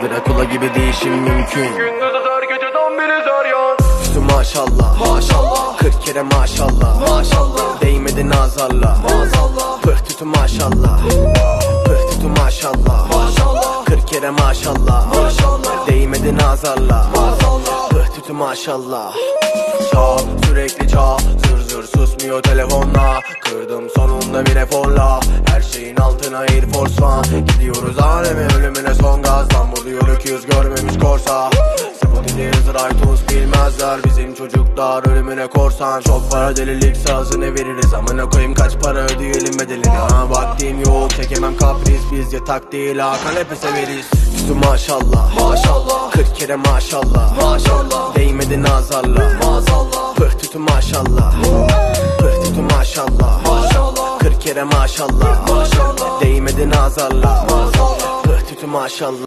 Drakula gibi değişim mümkün. Gündüz öter geceden biri zaryan. Üstü maşallah, Maşallah, 40 kere maşallah, maşallah, değmedi nazarla. maazallah, Pıhtütü maşallah, pıhtütü maşallah, maşallah, 40 kere maşallah, maşallah, değmedi nazarla. maazallah. Pıhtütü maşallah. Çal, sürekli çal, zır zır susmuyor telefonla. Kırdım sonunda bir eforla, her şeyin altına Air Force One. Gidiyoruz aleme ölümüne son gazdan, vuruyor öküz görmemiş korsa. Spotify iTunes bilmezler, bizim çocuklar ölümüne korsan. Çok para delilik sazını veririz, amına koyayım kaç para ödeyelim bedelini. Ha vaktim yok, çekemem kapris, biz yatak değil ha kanepe severiz. Üstü maşallah, Maşallah, 40 kere maşallah, maşallah, değmedi nazarla. maazallah, Pıhtütü maşallah, pıhtütü maşallah, maşallah, 40 kere maşallah, maşallah, değmedi nazarla. maazallah. Pıhtütü maşallah.